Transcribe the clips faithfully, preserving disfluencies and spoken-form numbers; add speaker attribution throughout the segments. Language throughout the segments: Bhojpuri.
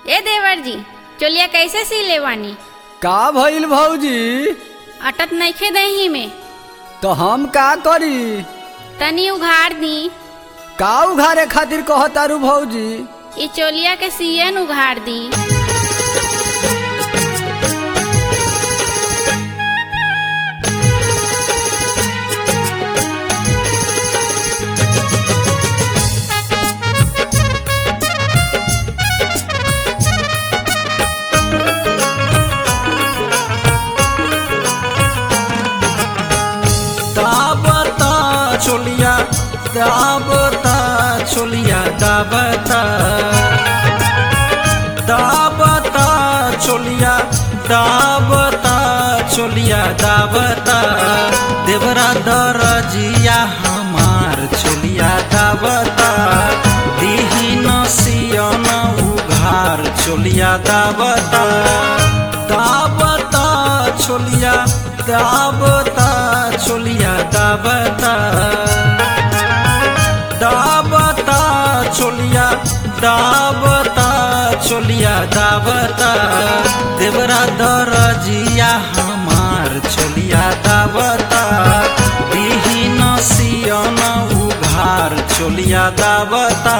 Speaker 1: ए देवर जी, चोलिया कैसे सी लेवानी?
Speaker 2: का भइल भौजी?
Speaker 1: अटत नइखे दही में।
Speaker 2: तो हम का करी?
Speaker 1: तनी उघाड़ दी।
Speaker 2: का उघारे खातिर कहतारू भौजी?
Speaker 1: ई चोलिया के सियन उघाड़ दी।
Speaker 3: चोलिया दाबता चोलिया दाबता दाबता चोलिया दाबता चोलिया दाबता देवरा दरजिया हमार चोलिया दाबता दीही नसियन उघार चोलिया दाबता दाबता चोलिया दाबता चोलिया दाबता दाबता चोलिया दाबता चोलिया दाबता देवरा दरजिया हमार चोलिया दाबता दीही नसियन उघार चोलिया दाबता।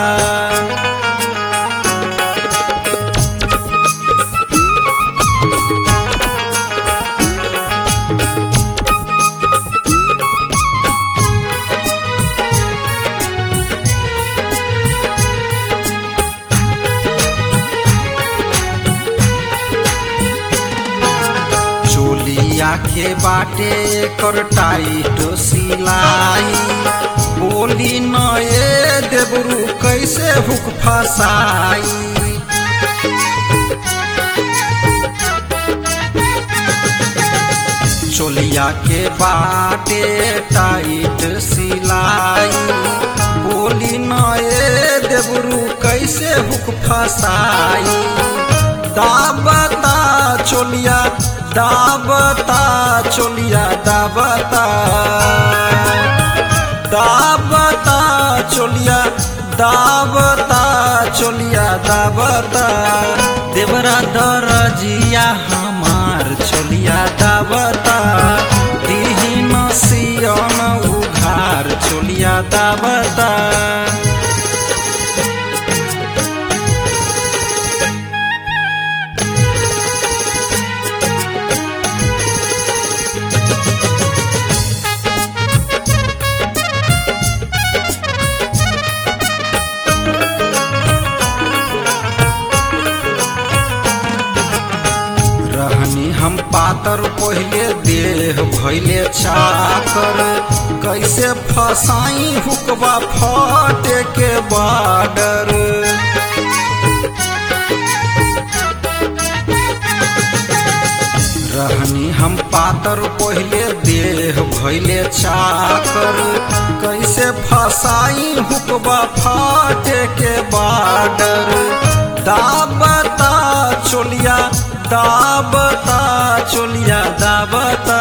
Speaker 3: के बाटे कर टाइट सिलाई बोली नए देवरू कैसे हुक फसाई चोलिया के बाटे टाइट सिलाई बोली नए देवरू कैसे हुक फसाई दाबता चोलिया दाबता चोलिया दाबता दाबता चोलिया दाबता चोलिया दाबता देवरा दरजिया हमार चोलिया दाबता दीही नसियन उघार चोलिया दाबता। हम पातर पहले देह भैले चाकर कैसे फसाई हुकबा फटे के बाडर रहनी हम पातर पहले देह भैले चाकर कैसे फसाई हुकबा फटे के बाडर दाबता चोलिया दाबता चोलिया दाबता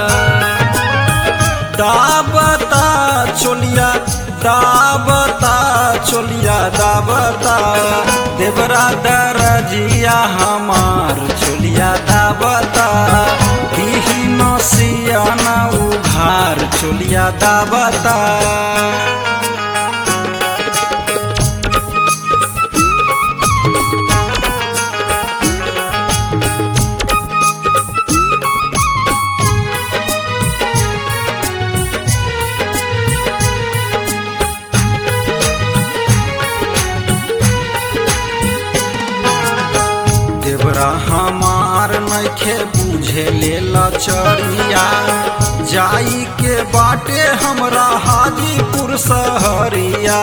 Speaker 3: दाबता चोलिया दाबता चोलिया दाबता देवरा दरजिया हमार चोलिया दाबता दीही नसियन उघार चोलिया दाबता। हमार नइखे बुझे ले लचरिया जाई के बाटे हमरा हाजीपुर सहरिया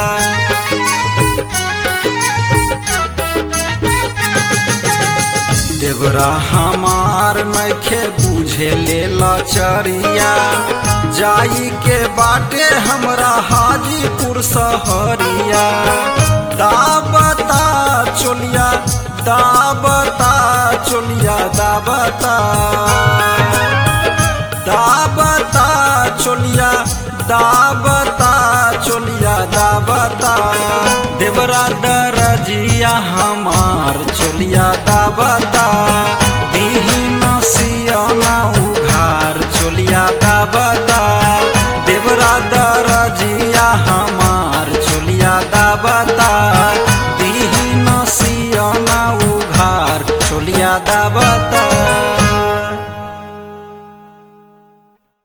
Speaker 3: देवरा हमार नइखे बुझे ले लचरिया जाई के बाटे हमरा हाजीपुर सहरिया दाबता चोलिया दाबता चोलिया दाबता दाबता चोलिया दाबता चोलिया दाबता देवरा दरजिया हमार चोलिया दाबता दीही नसियाना उघार चोलिया दाबता देवरा दरजिया हमार चोलिया दाबता दीही नसियाना उघार चोलिया दाबता।